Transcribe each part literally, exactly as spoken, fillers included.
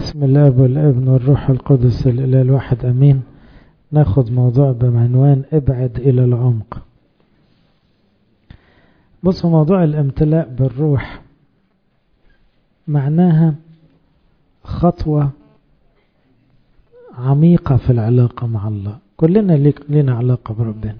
بسم الله والابن والروح القدس الإله الواحد أمين. ناخد موضوع بعنوان ابعد إلى العمق. بصوا، موضوع الامتلاء بالروح معناها خطوة عميقة في العلاقة مع الله. كلنا لنا علاقة بربنا،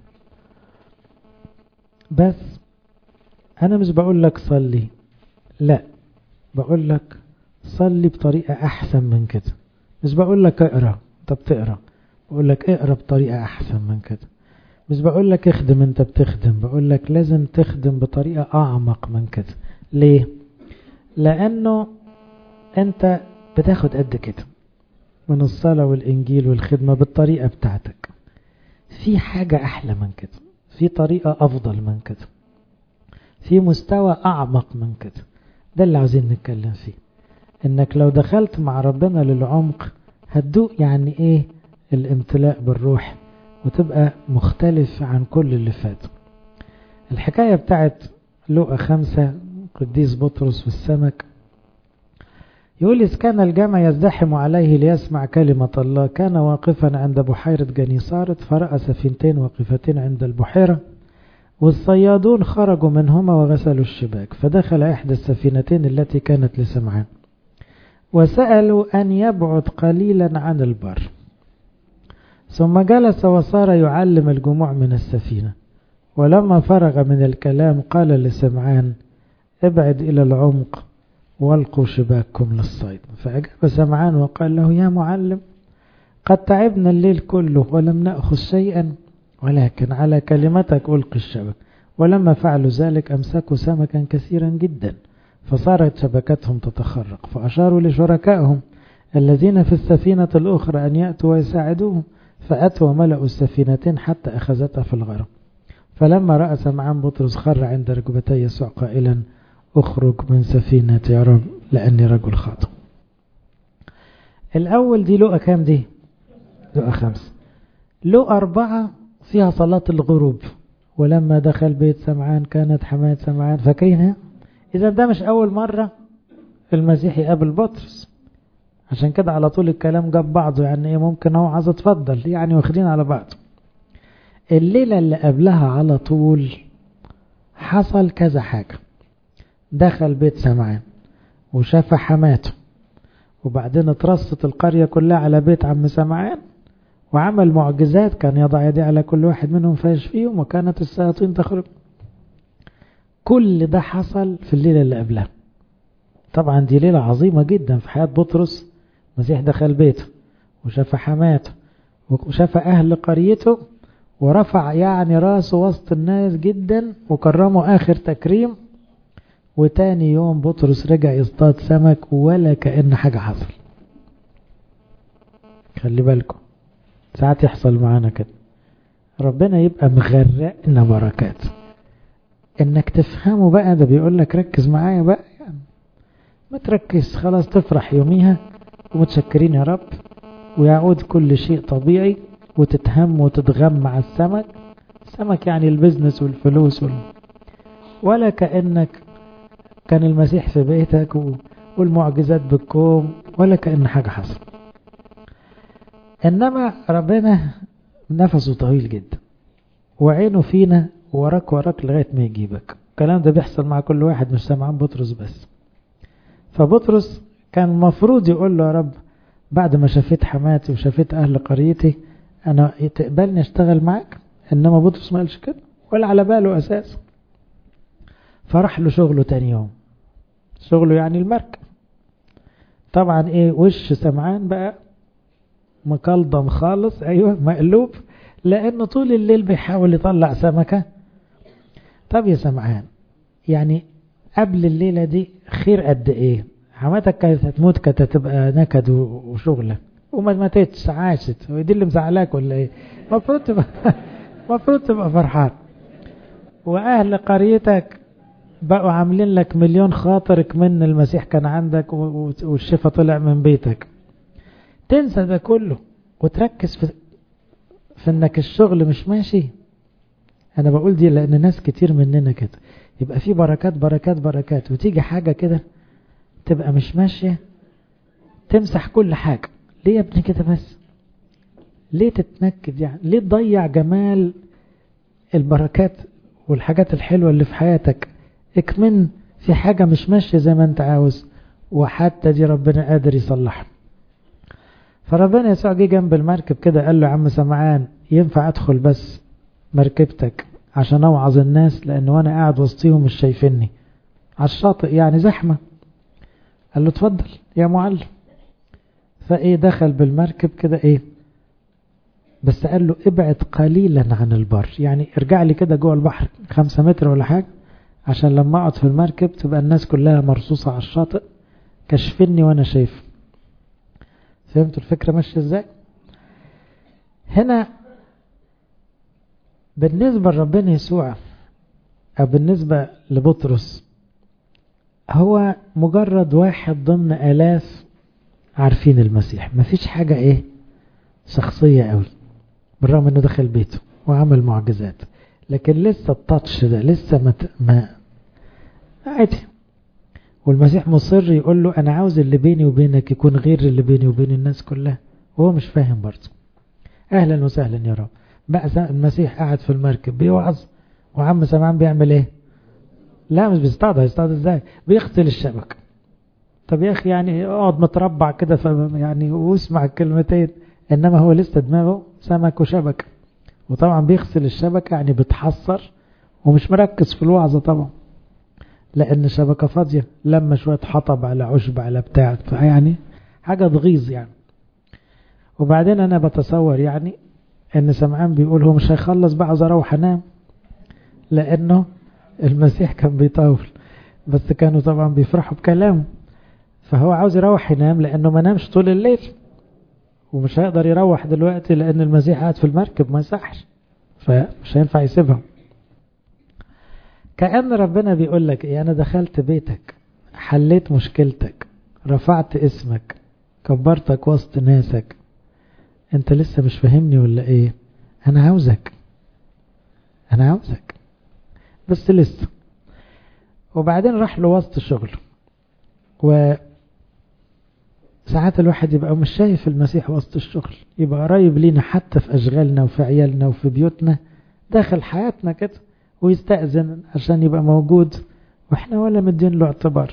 بس أنا مش بقول لك صلي، لا، بقول لك صلي بطريقة أحسن من كده. مش بقول لك اقرأ، أنت بتقرأ، بقول لك اقرأ بطريقة أحسن من كده. مش بقول لك اخدم، أنت بتخدم، بقول لك لازم تخدم بطريقة أعمق من كده. ليه؟ لأنه أنت بتاخد قد كده من الصلاة والإنجيل والخدمة بالطريقة بتاعتك. في حاجة أحلى من كده، في طريقة أفضل من كده، في مستوى أعمق من كده. ده اللي عاوزين نتكلم فيه. إنك لو دخلت مع ربنا للعمق هتدوق يعني إيه الامتلاء بالروح، وتبقى مختلف عن كل اللي فات. الحكاية بتاعت لوقا خمسة، قديس بطرس والسمك، يقول: إذ كان الجمع يزدحم عليه ليسمع كلمة الله، كان واقفا عند بحيرة جنيسارت، فرأى سفينتين واقفتين عند البحيرة، والصيادون خرجوا منهما وغسلوا الشباك، فدخل إحدى السفينتين التي كانت لسمعان، وسألوا أن يبعد قليلا عن البر. ثم جلس وصار يعلم الجموع من السفينة. ولما فرغ من الكلام قال لسمعان: ابعد إلى العمق والقوا شباككم للصيد. فأجاب سمعان وقال له: يا معلم، قد تعبنا الليل كله ولم نأخذ شيئا، ولكن على كلمتك ألقي الشبك. ولما فعلوا ذلك أمسكوا سمكا كثيرا جدا، فصارت شبكتهم تتخرق. فأشاروا لشركائهم الذين في السفينة الأخرى أن يأتوا ويساعدوهم، فأتوا وملأوا السفينتين حتى أخذتها في الغرق. فلما رأى سمعان بطرس خر عند ركبتي يسوع قائلا: اخرج من سفينتي يا رب لأني رجل خاطئ. الأول دي لقى كام؟ دي لقى خمسة. لقى أربعة فيها صلاة الغروب. ولما دخل بيت سمعان كانت حماة سمعان فكينها. إذا ده مش أول مرة المسيح يقابل بطرس، عشان كده على طول الكلام جاب بعضه. يعني إيه؟ ممكن هو عايز اتفضل، يعني واخدين على بعض. الليلة اللي قبلها على طول حصل كذا حاجة. دخل بيت سمعان وشاف حماته، وبعدين اترصت القرية كلها على بيت عم سمعان، وعمل معجزات، كان يضع يديه على كل واحد منهم فيشفيهم، وكانت الشياطين تخرج. كل ده حصل في الليلة اللي قبلها. طبعا دي ليلة عظيمة جدا في حياة بطرس. المسيح دخل بيته وشاف حماته وشاف أهل قريته، ورفع يعني راسه وسط الناس جدا وكرمه آخر تكريم. وتاني يوم بطرس رجع يصطاد سمك ولا كأن حاجة حصل. خلي بالكم، ساعات يحصل معانا كده، ربنا يبقى مغرقنا بركات. انك تفهمه بقى، ده بيقول لك ركز معايا بقى، يعني ما تركز خلاص، تفرح يوميها ومتشكرين يا رب، ويعود كل شيء طبيعي، وتتهم وتتغم مع السمك. السمك يعني البزنس والفلوس وال... ولا كأنك كان المسيح في بيتك و... والمعجزات بالكوم، ولا كأن حاجة حصل. إنما ربنا نفسه طويل جدا، وعينه فينا وراك وراك لغاية ما يجيبك. الكلام ده بيحصل مع كل واحد، مش سمعان بطرس بس. فبطرس كان مفروض يقول له: يا رب، بعد ما شفيت حماتي وشفيت أهل قريتي أنا تقبلني أشتغل معاك. إنما بطرس ما قالش كده ولا على باله أساس. فرح له شغله تاني يوم، شغله يعني المركب. طبعا إيه، وش سمعان بقى مكلضم خالص، أيوة مقلوب، لأنه طول الليل بيحاول يطلع سمكة. طب يا سمعان، يعني قبل الليلة دي خير قد إيه؟ حماتك كانت هتموت، كانت هتبقى نكد وشغلة، وما ماتتش، عاشت. ودي اللي مزعلاك ولا إيه؟ مفروض تبقى مفروض تبقى فرحان. وأهل قريتك بقوا عاملين لك مليون خاطرك من المسيح كان عندك، والشفا طلع من بيتك. تنسى ده كله وتركز في, في انك الشغل مش ماشي. انا بقول دي لان ناس كتير مننا كده، يبقى في بركات بركات بركات، وتيجي حاجة كده تبقى مش ماشية، تمسح كل حاجة. ليه يا ابني كده بس؟ ليه تتنكد يعني؟ ليه تضيع جمال البركات والحاجات الحلوة اللي في حياتك؟ اكمن في حاجة مش ماشية زي ما انت عاوز، وحتى دي ربنا قادر يصلحها. فربنا يسوع جه جنب المركب كده قال له يا عم سمعان، ينفع ادخل بس مركبتك عشان اوعظ الناس؟ لان وانا قاعد وسطيهم مش شايفيني على الشاطئ يعني زحمة. قال له اتفضل يا معلم. فايه دخل بالمركب كده ايه، بس قال له ابعد قليلا عن البر، يعني ارجع لي كده جوه البحر خمسة متر ولا حاجة، عشان لما اقعد في المركب تبقى الناس كلها مرصوصة على الشاطئ كشفني وانا شايف. فهمتوا الفكرة ماشية ازاي؟ هنا بالنسبة لربنا يسوع او بالنسبة لبطرس، هو مجرد واحد ضمن آلاف عارفين المسيح. مفيش حاجة ايه شخصية قوي، بالرغم انه دخل بيته وعمل معجزات، لكن لسه التاتش ده لسه ما, ما عادي. والمسيح مصر يقول له انا عاوز اللي بيني وبينك يكون غير اللي بيني وبين الناس كلها، وهو مش فاهم برضه. اهلا وسهلا يا رب. بقى المسيح قاعد في المركب بيوعظ، وعم سمعان بيعمل ايه؟ لا مش بيصطاد. هيصطاد ازاي؟ بيغسل الشبكة. طب يا اخي يعني اقعد متربع كده يعني واسمع الكلمتين، انما هو لسه دماغه سمك وشبكة. وطبعا بيغسل الشبكة يعني بتحصر ومش مركز في الوعظة طبعا، لان شبكة فاضية لما شوية حطب على عشب على بتاع، يعني حاجة تغيظ يعني. وبعدين انا بتصور يعني ان سمعان بيقول هو مش هيخلص بقى، عاوز اروح انام، لانه المسيح كان بيطول، بس كانوا طبعا بيفرحوا بكلامه، فهو عاوز يروح ينام لانه ما نامش طول الليل، ومش هيقدر يروح دلوقتي لان المسيح قاعد في المركب ما يصحش، فمش هينفع يسيبهم. كأن ربنا بيقول لك ايه، انا دخلت بيتك، حليت مشكلتك، رفعت اسمك، كبرتك وسط ناسك، انت لسه مش فاهمني ولا ايه؟ انا عاوزك انا عاوزك بس لسه. وبعدين راح له وسط شغله. وساعات الواحد يبقى مش شايف المسيح وسط الشغل، يبقى قريب لينا حتى في اشغالنا وفي عيالنا وفي بيوتنا، داخل حياتنا كده، ويستأذن عشان يبقى موجود واحنا ولا مدين له اعتبار.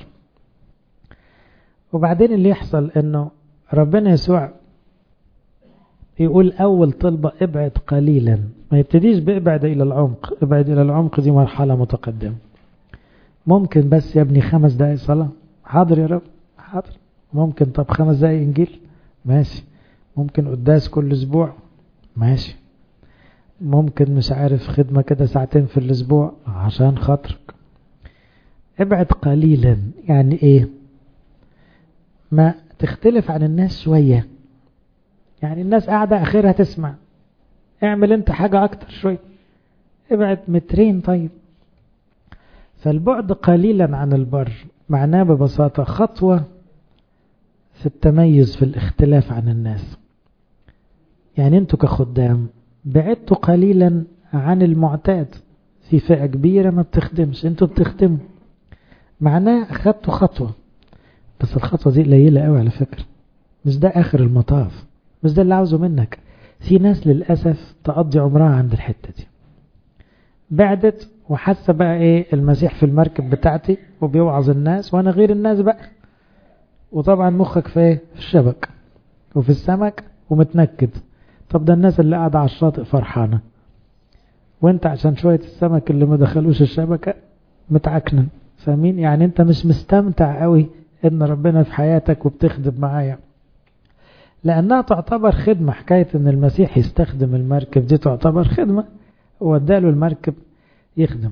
وبعدين اللي يحصل انه ربنا يسوع يقول اول طلبة ابعد قليلا، ما يبتديش بابعد الى العمق. ابعد الى العمق دي مرحلة متقدمة. ممكن بس يا ابني خمس دقايق صلاة، حاضر يا رب حاضر. ممكن طب خمس دقايق انجيل، ماشي. ممكن قداس كل اسبوع، ماشي. ممكن مش عارف خدمة كده ساعتين في الاسبوع عشان خاطرك. ابعد قليلا يعني ايه؟ ما تختلف عن الناس شوية، يعني الناس قاعدة اخرها تسمع، اعمل انت حاجة اكتر شوية، ابعد مترين طيب. فالبعد قليلا عن البر معناه ببساطة خطوة في التميز في الاختلاف عن الناس. يعني انتوا كخدام بعدتوا قليلا عن المعتاد، في فئة كبيرة ما بتخدمش، انتوا بتخدموا، معناه اخدتوا خطوة. بس الخطوة دي قليلة قوي على فكرة، مش ده اخر المطاف، مش ده اللي عاوزه منك. في ناس للأسف تقضي عمرها عند الحتة دي، بعدت وحاسه بقى ايه، المسيح في المركب بتاعتي وبيوعظ الناس وانا غير الناس بقى. وطبعا مخك في ايه؟ في الشبك وفي السمك ومتنكد. طب ده الناس اللي قاعده على الشاطئ فرحانه، وانت عشان شويه السمك اللي ما دخلوش الشبكه متعكنن. فاهمين؟ يعني انت مش مستمتع قوي ان ربنا في حياتك وبتخدم معايا، لانها تعتبر خدمه. حكايه ان المسيح يستخدم المركب دي تعتبر خدمه، واداله المركب يخدم.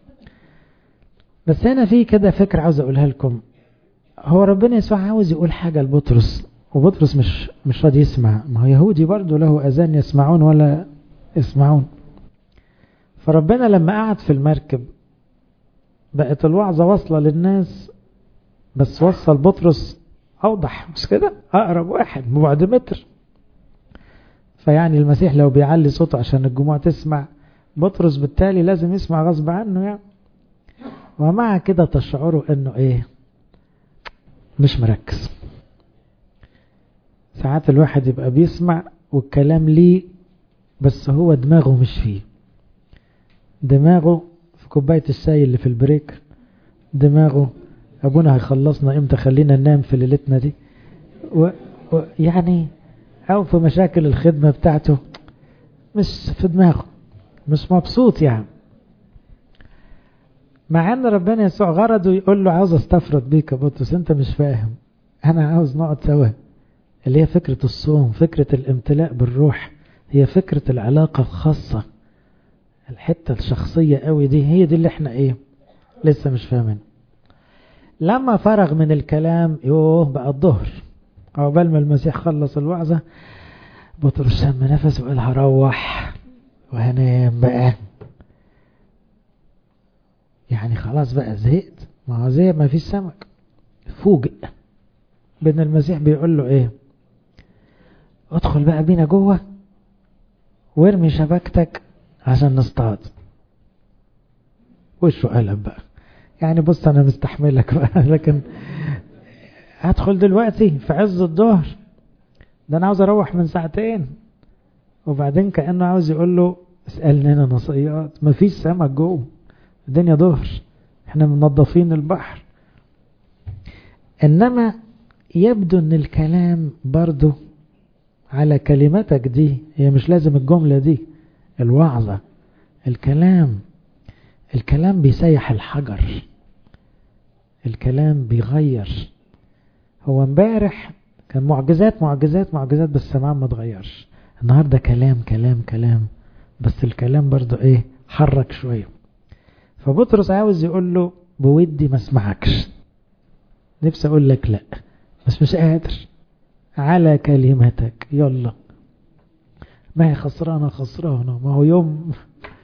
بس هنا في كده فكرة عاوز اقولها لكم. هو ربنا يسوع عاوز يقول حاجة لبطرس، وبطرس مش مش راضي يسمع. ما هو يهودي برضه له اذان يسمعون ولا يسمعون. فربنا لما قعد في المركب بقت الوعظة واصلة للناس، بس وصل بطرس اوضح، مش كده؟ اقرب واحد بعد متر. فيعني المسيح لو بيعلي صوته عشان الجموع تسمع، بطرس بالتالي لازم يسمع غصب عنه يعني. ومع كده تشعروا انه ايه؟ مش مركز. ساعات الواحد يبقى بيسمع والكلام ليه بس هو دماغه مش فيه، دماغه في كوباية الشاي اللي في البريك، دماغه ابونا هيخلصنا امتى خلينا ننام في ليلتنا دي، و... و... يعني او في مشاكل الخدمة بتاعته مش في دماغه، مش مبسوط يعني. مع ان ربنا يسوع غرضه يقول له عاوز استفرد بيك يا بطرس، انت مش فاهم، انا عاوز نقعد سوا، اللي هي فكرة الصوم، فكرة الامتلاء بالروح، هي فكرة العلاقة الخاصة، الحتة الشخصية قوي دي، هي دي اللي احنا ايه لسه مش فاهمين. لما فرغ من الكلام يوه بقى الظهر، عقبال ما المسيح خلص الوعظة بطرس شم نفسه وقال هروح وهنام بقى، يعني خلاص بقى زهقت، ما هو زي ما فيش سمك. فوجئ بين المسيح بيقول له ايه، ادخل بقى بينا جوه وارمي شبكتك عشان نصطاد. وشه قلب بقى، يعني بص انا مستحملك بقى لكن هدخل دلوقتي في عز الظهر، ده انا عاوز اروح من ساعتين. وبعدين كأنه عاوز يقول له اسألني انا نصيات، مفيش سمك جوه، الدنيا ظهر، احنا منظفين البحر. انما يبدو ان الكلام برضو على كلمتك دي، هي مش لازم الجملة دي الوعظة، الكلام الكلام بيسيح الحجر، الكلام بيغير. هو امبارح كان معجزات معجزات معجزات بس سماع ما تغيرش، النهاردة كلام كلام كلام بس الكلام برضو ايه حرك شوية. فبطرس عاوز يقول له بودي ما اسمعكش، نفسي اقول لك لا بس مش قادر، على كلمتك يلا، ما هي خسرانة خسرانة، ما هو يوم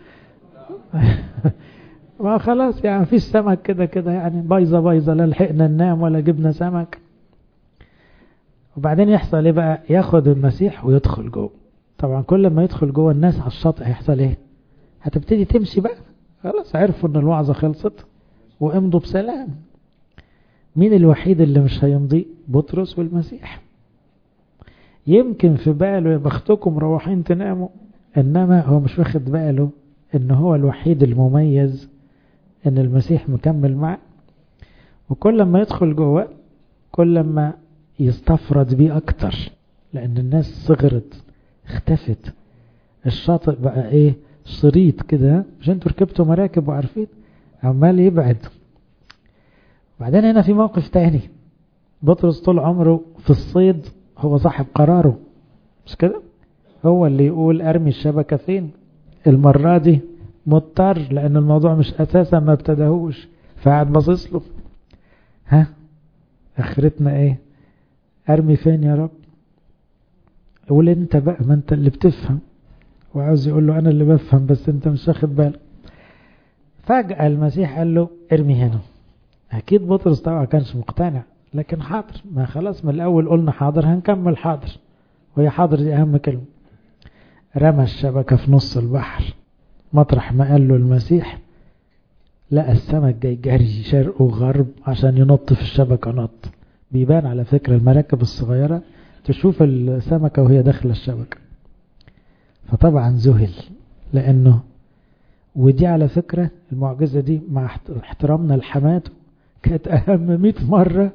ما خلاص يعني مفيش سمك كده كده، يعني بايظة بايظة، لا لحقنا ننام ولا جبنا سمك. وبعدين يحصل ايه بقى، ياخد المسيح ويدخل جوه. طبعا كل ما يدخل جوه الناس على الشاطئ هيحصل ايه، هتبتدي تمشي بقى، خلاص عرفوا ان الوعظة خلصت وامضوا بسلام. مين الوحيد اللي مش هيمضي؟ بطرس والمسيح. يمكن في باله يا بختكم مروحين تناموا، انما هو مش واخد باله ان هو الوحيد المميز، ان المسيح مكمل معه. وكل ما يدخل جوه كل ما يستفرد بيه اكتر، لان الناس صغرت اختفت، الشاطئ بقى ايه شريط كده، مش انتوا ركبتوا مراكب وعارفين عمال يبعد. بعدين هنا في موقف تاني، بطرس طول عمره في الصيد هو صاحب قراره، مش كده؟ هو اللي يقول ارمي الشبكة فين. المرة دي مضطر لان الموضوع مش اساسا ما ابتدهوش، فقعد باصص له، ها اخرتنا ايه، ارمي فين يا رب؟ قول انت بقى، ما انت اللي بتفهم. وعاوز يقول له انا اللي بفهم بس انت مش واخد بالك. فجأة المسيح قال له ارمي هنا. اكيد بطرس طبعا كانش مقتنع، لكن حاضر، ما خلاص من الاول قلنا حاضر هنكمل حاضر، وهي حاضر دي اهم كلمة. رمى الشبكة في نص البحر، مطرح ما قال له المسيح لقى السمك جاي جري شرق وغرب عشان ينط في الشبكة. نط بيبان على فكرة المراكب الصغيرة تشوف السمكة وهي داخلة الشبكة، فطبعا ذهل لأنه، ودي على فكرة المعجزة دي مع احترامنا لحماته كانت أهم مئة مرة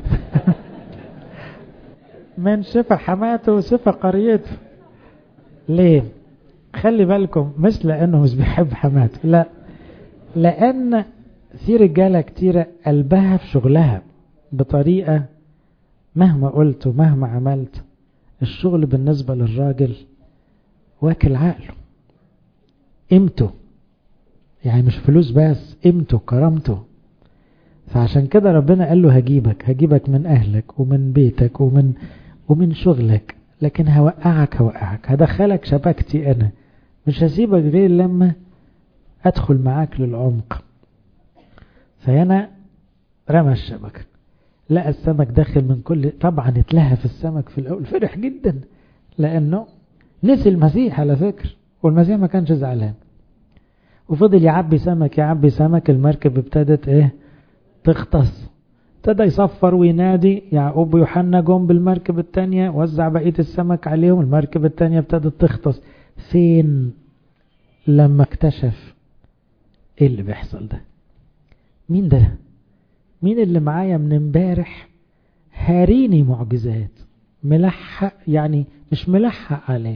من شفا حماته وشفا قريته. ليه؟ خلي بالكم، مش لأنه مش بيحب حماته، لا، لأن في رجالة كتيرة قلبها في شغلها بطريقة مهما قلت ومهما عملت الشغل بالنسبة للراجل واكل عقله، قيمته، يعني مش فلوس بس، قيمته كرامته. فعشان كده ربنا قال له هجيبك هجيبك من أهلك ومن بيتك ومن ومن شغلك، لكن هوقعك هوقعك هدخلك شبكتي أنا، مش هسيبك غير لما أدخل معاك للعمق. فهنا رمى الشبكة، لقى السمك داخل من كل، طبعا اتلهى في السمك في الأول، فرح جدا لأنه نسي المسيح على فكرة، والمسيح ما كانش زعلان، وفضل يعبي سمك يعبي سمك. المركب ابتدت ايه تغطس، ابتدى يصفر وينادي. يعقوب ويوحنا جم بالمركب التانية، وزع بقية السمك عليهم، المركب التانية ابتدت تغطس. فين لما اكتشف ايه اللي بيحصل ده؟ مين ده؟ مين اللي معايا من امبارح هاريني معجزات، ملحق يعني مش ملحق عليه،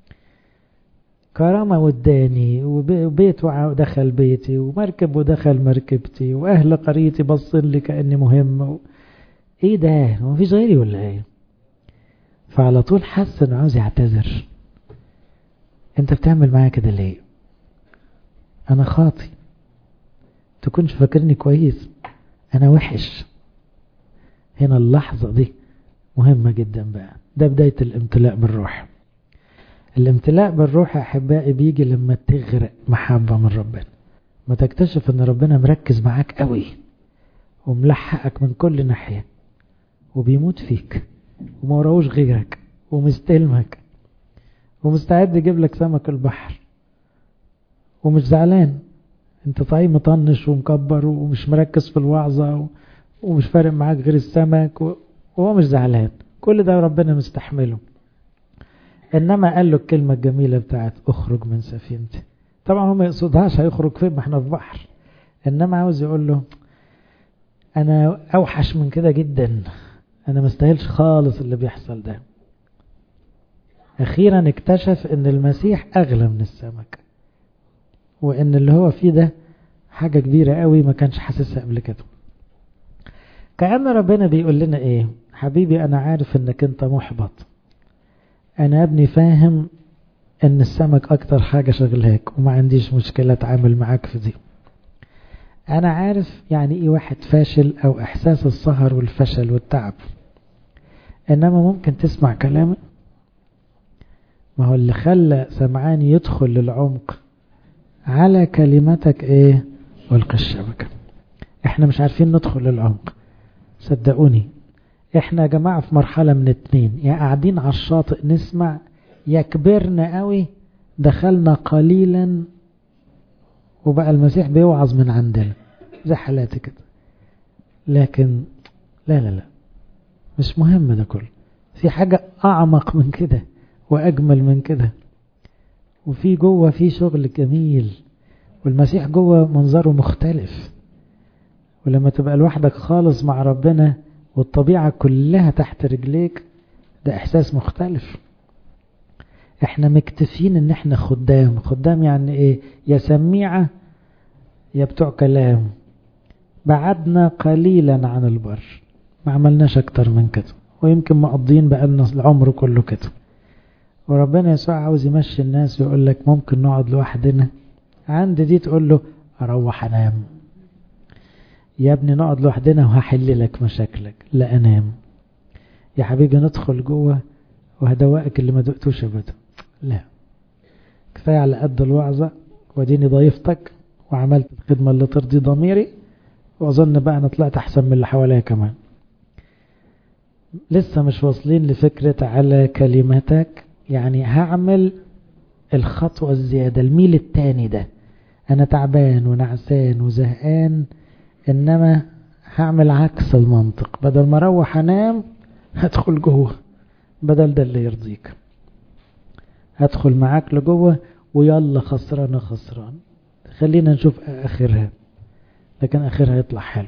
كرامة وداني، وبيت ودخل بيتي، ومركب ودخل مركبتي، واهل قريتي بصين لي كأني مهم و... ايه ده؟ هو مفيش غيري ولا ايه؟ فعلى طول حس انه عاوز يعتذر. انت بتعمل معايا كده ليه؟ انا خاطي، تكونش فاكرني كويس، انا وحش. هنا اللحظة دي مهمة جدا بقى. ده بداية الامتلاء بالروح. الامتلاء بالروح يا احبائي بيجي لما تغرق محبة من ربنا، ما تكتشف ان ربنا مركز معاك قوي وملحقك من كل ناحية وبيموت فيك وما وراهوش غيرك ومستلمك ومستعد يجيب لك سمك البحر ومش زعلان. انت طيب مطنش ومكبر ومش مركز في الوعظة ومش فارق معاك غير السمك وهو مش زعلان. كل ده ربنا مستحمله. انما قال له الكلمة الجميلة بتاعت اخرج من سفينتي. طبعا هو ما يقصدهاش هيخرج فين، ما احنا في بحر. انما عاوز يقول له انا اوحش من كده جدا، انا مستاهلش خالص اللي بيحصل ده. اخيرا اكتشف ان المسيح اغلى من السمك، وان اللي هو فيه ده حاجة كبيرة قوي ما كانش حاسسها قبل كده. كأن ربنا بيقول لنا ايه؟ حبيبي انا عارف انك انت محبط، انا يا ابني فاهم ان السمك اكتر حاجة شغلهاك وما عنديش مشكلة اتعامل معاك في دي. انا عارف يعني ايه واحد فاشل او احساس السهر والفشل والتعب، انما ممكن تسمع كلامي. ما هو اللي خلى سمعان يدخل للعمق على كلمتك ايه؟ والقي الشبكة. احنا مش عارفين ندخل للعمق، صدقوني. احنا يا جماعة في مرحلة من اتنين، يا قاعدين على الشاطئ نسمع، يا كبرنا قوي دخلنا قليلا وبقى المسيح بيوعظ من عندنا زي حالاتي كده. لكن لا لا لا مش مهم ده كله، في حاجة اعمق من كده واجمل من كده، وفي جوه في شغل جميل، والمسيح جوه منظره مختلف. ولما تبقى لوحدك خالص مع ربنا والطبيعة كلها تحت رجليك، ده احساس مختلف. احنا مكتفين ان احنا خدام. خدام يعني ايه؟ يا سميعة يا بتوع كلام. بعدنا قليلا عن البر، ما عملناش اكتر من كده، ويمكن مقضين بقالنا العمر كله كده. وربنا يسوع عاوز يمشي الناس ويقول لك ممكن نقعد لوحدنا. عند دي تقول له اروح انام يا ابني، نقعد لوحدنا وهحل لك مشاكلك. لا انام يا حبيبي، ندخل جوه وهدوقك اللي ما دقتوش ابدا. لا كفاية على قد الوعظة، وديني ضيفتك وعملت الخدمة اللي ترضي ضميري، واظن بقى انا طلعت احسن من اللي حواليا كمان. لسه مش واصلين لفكرة على كلمتك، يعني هعمل الخطوة الزيادة، الميل التاني ده. انا تعبان ونعسان وزهقان، انما هعمل عكس المنطق. بدل ما اروح انام هدخل جوه، بدل ده اللي يرضيك. هدخل معاك لجوه ويلا خسران خسران. خلينا نشوف اخرها، لكن اخرها يطلع حلو.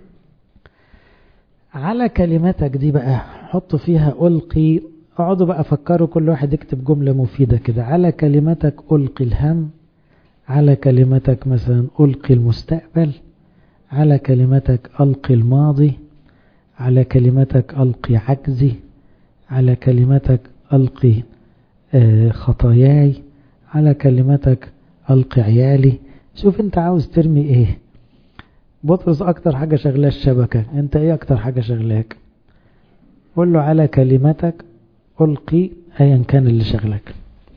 على كلماتك دي بقى حطوا فيها ألقي. اقعدوا بقى فكروا، كل واحد يكتب جملة مفيدة كده. على كلماتك ألقي الهم، على كلماتك مثلا ألقي المستقبل، على كلماتك ألقي الماضي، على كلماتك ألقي عجزي، على كلماتك ألقي آه خطاياي، على كلماتك ألقي عيالي. شوف انت عاوز ترمي ايه. بطرس اكتر حاجة شغلاه الشبكة، انت ايه اكتر حاجة شغلاك؟ قول له على كلماتك ألقي ايا كان اللي شغلك.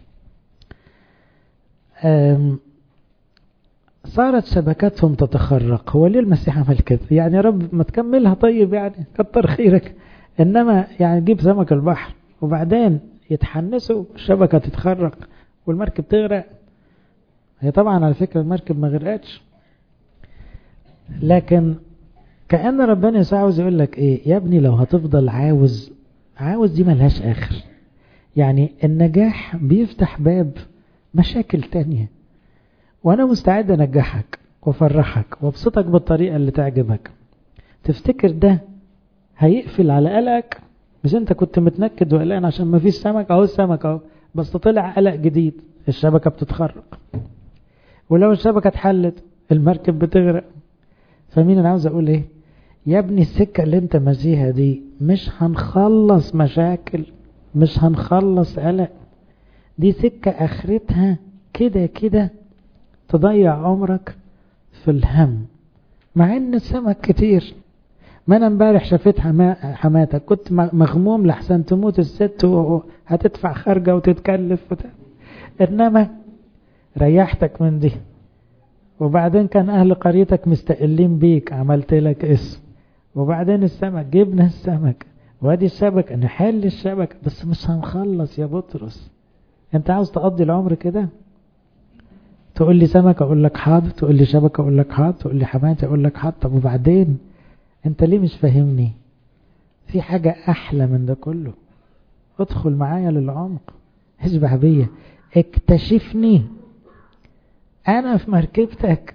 صارت شبكاتهم تتخرق. هو ليه المسيح عمل كده؟ يعني يا رب ما تكملها طيب، يعني كتر خيرك. انما يعني جيب سمك البحر وبعدين يتحنسوا الشبكة تتخرق والمركب تغرق. هي طبعا على فكرة المركب ما غرقتش، لكن كأن ربنا يسوع عاوز يقول لك ايه يا ابني، لو هتفضل عاوز عاوز دي ملهاش اخر. يعني النجاح بيفتح باب مشاكل تانية، وانا مستعد انجحك وافرحك وابسطك بالطريقة اللي تعجبك. تفتكر ده هيقفل على قلقك؟ مش انت كنت متنكد وقلقان عشان ما فيش سمك؟ اهو السمك اهو، بس طلع قلق جديد، الشبكة بتتخرق، ولو الشبكة اتحلت المركب بتغرق. فمين انا عاوز اقول ايه؟ يا ابني السكة اللي انت ماشيها دي مش هنخلص مشاكل، مش هنخلص قلق، دي سكة اخرتها كده كده تضيع عمرك في الهم. مع ان السمك كتير. ما انا امبارح شفت حماتك كنت مغموم لحسن تموت الست وهتدفع خارجة وتتكلف وت... انما ريحتك من دي. وبعدين كان اهل قريتك مستقلين بيك، عملت لك اسم. وبعدين السمك، جبنا السمك وادي الشبكة، نحل الشبكة، بس مش هنخلص يا بطرس. انت عاوز تقضي العمر كده؟ تقول لي سمك اقول لك حاضر، تقول لي شبكة اقول لك حاضر، تقول لي حماتي اقول لك حاضر. طب وبعدين انت ليه مش فاهمني؟ في حاجة احلى من ده كله. ادخل معايا للعمق، اشبع بيا، اكتشفني انا في مركبتك.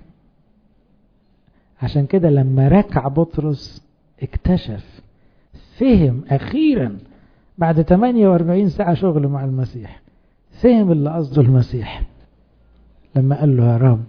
عشان كده لما ركع بطرس اكتشف، فهم اخيرا بعد ثمانية وأربعين ساعة شغل مع المسيح، فهم اللي قصده المسيح لما قال له يا رب.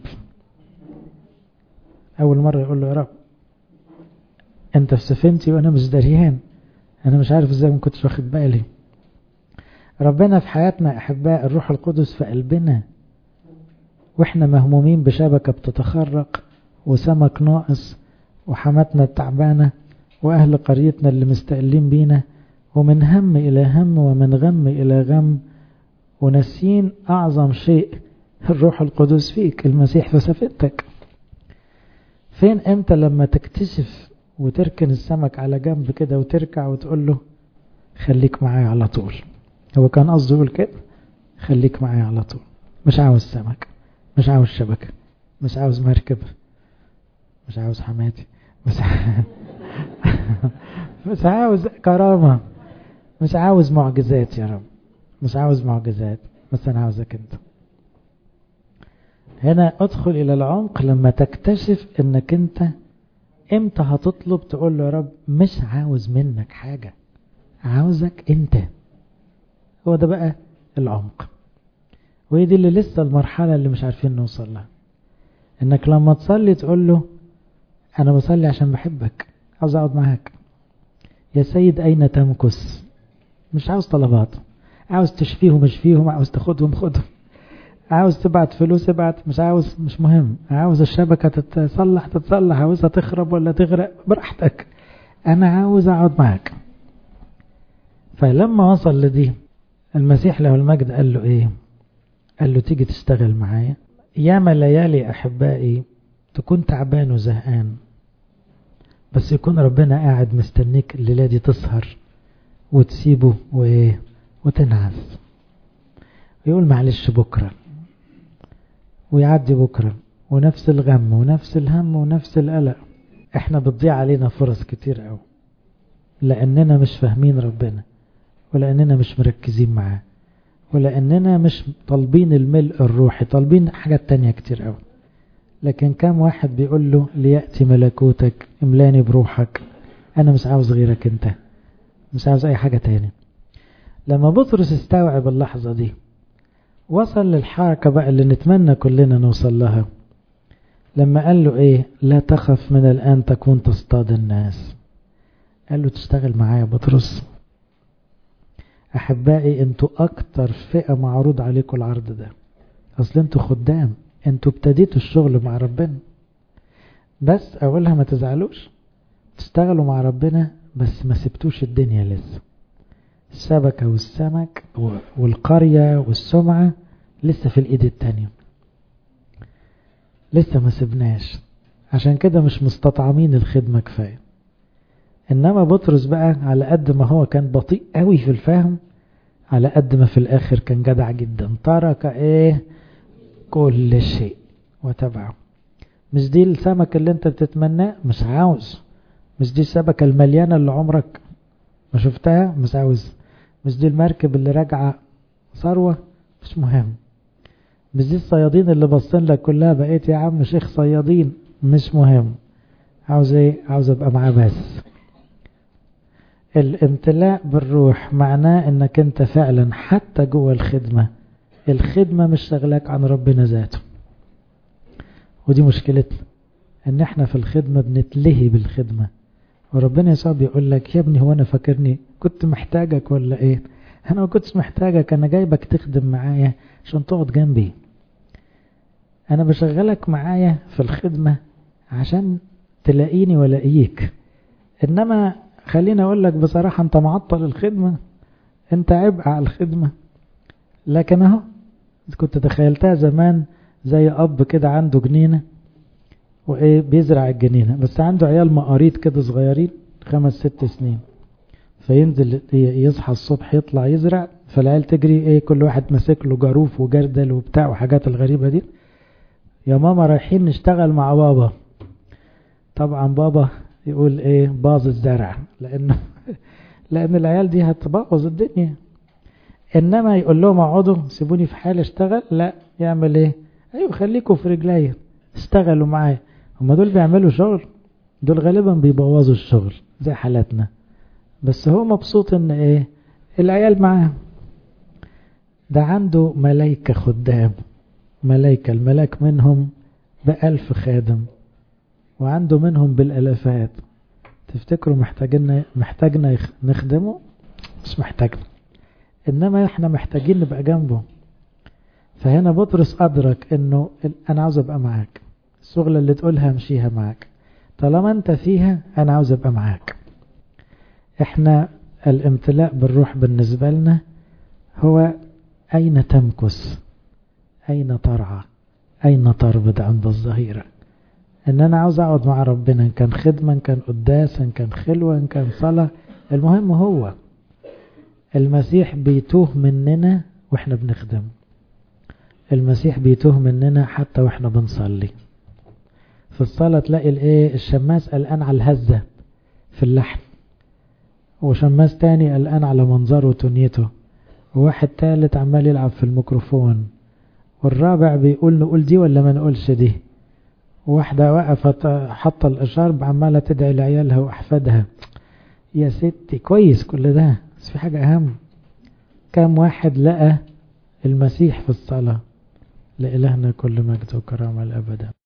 اول مرة يقول له يا رب انت في سفينتي وانا مش دريان، انا مش عارف ازاي ما كنتش واخد بالي. ربنا في حياتنا احباء، الروح القدس في قلبنا واحنا مهمومين بشبكة بتتخرق وسمك ناقص وحماتنا التعبانة واهل قريتنا اللي مستقلين بينا، ومن هم الى هم ومن غم الى غم، ونسين اعظم شيء الروح القدس فيك، المسيح في سفينتك. فين امتى لما تكتشف وتركن السمك على جنب كده وتركع وتقول له خليك معايا على طول. هو كان قصده يقول كده، خليك معايا على طول. مش عاوز سمك، مش عاوز شبكة، مش عاوز مركب، مش عاوز حماتي، مش مش عاوز كرامة، مش عاوز معجزات يا رب، مش عاوز معجزات، بس انا عاوزك انت. هنا ادخل الى العمق لما تكتشف انك انت امتى هتطلب تقول له يا رب مش عاوز منك حاجة، عاوزك انت. هو ده بقى العمق، وهي دي اللي لسه المرحلة اللي مش عارفين نوصل لها. انك لما تصلي تقول له انا بصلي عشان بحبك، عاوز اقعد معاك يا سيد، اين تمكث؟ مش عاوز طلبات، عاوز تشفيهم اشفيهم، عاوز تاخدهم خدهم، عاوز تبعت فلوس ابعت، مش عاوز، مش مهم. عاوز الشبكة تتصلح تتصلح، عاوزها تخرب ولا تغرق براحتك، انا عاوز اقعد معاك. فلما وصل لدي المسيح له المجد قال له ايه؟ قال له تيجي تشتغل معايا. ياما ليالي احبائي تكون تعبان وزهقان، بس يكون ربنا قاعد مستنيك الليلة دي تسهر وتسيبه وايه وتنعس، ويقول معلش بكرة، ويعدي بكرة، ونفس الغم ونفس الهم ونفس القلق. احنا بتضيع علينا فرص كتير قوي لاننا مش فاهمين ربنا، ولاننا مش مركزين معاه، ولاننا مش طالبين الملء الروحي، طالبين حاجات تانية كتير قوي. لكن كم واحد بيقول له ليأتي ملكوتك، املاني بروحك، انا مش عاوز غيرك انت، مش عاوز اي حاجة تاني. لما بطرس استوعب اللحظة دي وصل للحركة بقى اللي نتمنى كلنا نوصل لها. لما قال له ايه؟ لا تخف، من الآن تكون تصطاد الناس. قال له تشتغل معايا بطرس. احبائي انتوا اكتر فئة معروض عليكم العرض ده، اصل انتوا خدام، انتوا ابتديتوا الشغل مع ربنا. بس اولها ما تزعلوش، تشتغلوا مع ربنا بس ما سبتوش الدنيا لسه. الشبكة والسمك والقرية والسمعة لسه في الايد التانية، لسه ما سبناش. عشان كده مش مستطعمين الخدمة كفاية. انما بطرس بقى على قد ما هو كان بطيء قوي في الفهم، على قد ما في الاخر كان جدع جدا. ترك ايه؟ كل شيء وتبعه. مش دي السمك اللي انت بتتمناه؟ مش عاوز. مش دي الشبكة المليانة اللي عمرك ما شفتها مش عاوز، مش دي المركب اللي راجعة ثروة مش مهم، مش دي الصيادين اللي باصين لك كلها بقيت يا عم شيخ صيادين مش مهم، عاوز ايه؟ عاوز ابقى معاه بس. الامتلاء بالروح معناه انك انت فعلا حتى جوه الخدمة، الخدمة مش شغلك عن ربنا ذاته. ودي مشكلتنا ان احنا في الخدمة بنتلهي بالخدمة، وربنا يسوع بيقول لك يا ابني هو انا فاكرني كنت محتاجك ولا ايه؟ انا ما كنتش محتاجك، انا جايبك تخدم معايا عشان تقعد جنبي. انا بشغلك معايا في الخدمة عشان تلاقيني ولاقيك. انما خليني اقول لك بصراحة انت معطل الخدمة، انت عبء على الخدمة. لكن اهو كنت تخيلتها زمان زي اب كده عنده جنينة وايه بيزرع الجنينة، بس عنده عيال مقاريط كده صغيرين خمس ست سنين، فينزل يصحى الصبح يطلع يزرع، فالعيال تجري ايه كل واحد ماسك له جاروف وجردل وبتاع وحاجات الغريبة دي، يا ماما رايحين نشتغل مع بابا. طبعا بابا يقول ايه باظ الزرع، لانه لان العيال دي هتبوظ الدنيا. انما يقول لهم اقعدوا سيبوني في حالي اشتغل، لا يعمل ايه؟ ايوه خليكم في رجليا اشتغلوا معايا. هم دول بيعملوا شغل؟ دول غالبا بيبوظوا الشغل زي حالتنا. بس هو مبسوط ان ايه العيال معاه. ده عنده ملايكة خدام، ملايكة الملاك منهم بألف خادم وعنده منهم بالالافات. تفتكروا محتاجين محتاجنا نخدمه؟ مش محتاجنا، انما احنا محتاجين نبقى جنبه. فهنا بطرس ادرك انه انا عاوز ابقى معاك، الشغلة اللي تقولها امشيها معاك، طالما انت فيها انا عاوز ابقى معاك. احنا الامتلاء بالروح بالنسبة لنا هو اين تمكث، اين ترعى، اين تربض عند الظهيرة. ان انا عاوز اقعد مع ربنا، ان كان خدمة، ان كان قداس، ان كان خلوة، ان كان صلاة، المهم هو المسيح بيتوه مننا واحنا بنخدم، المسيح بيتوه مننا حتى واحنا بنصلي. في الصلاة تلاقي الايه الشماس قلقان على الهزة في اللحن، وشماس تاني قلقان على منظره وتنيته، وواحد تالت عمال يلعب في الميكروفون، والرابع بيقول نقول دي ولا ما نقولش دي، وواحدة وقفت حط الاشارب عمالة تدعي لعيالها واحفادها. يا ستي كويس كل ده، بس في حاجة اهم. كم واحد لقى المسيح في الصلاة؟ لإلهنا كل مجد وكرامة الأبد.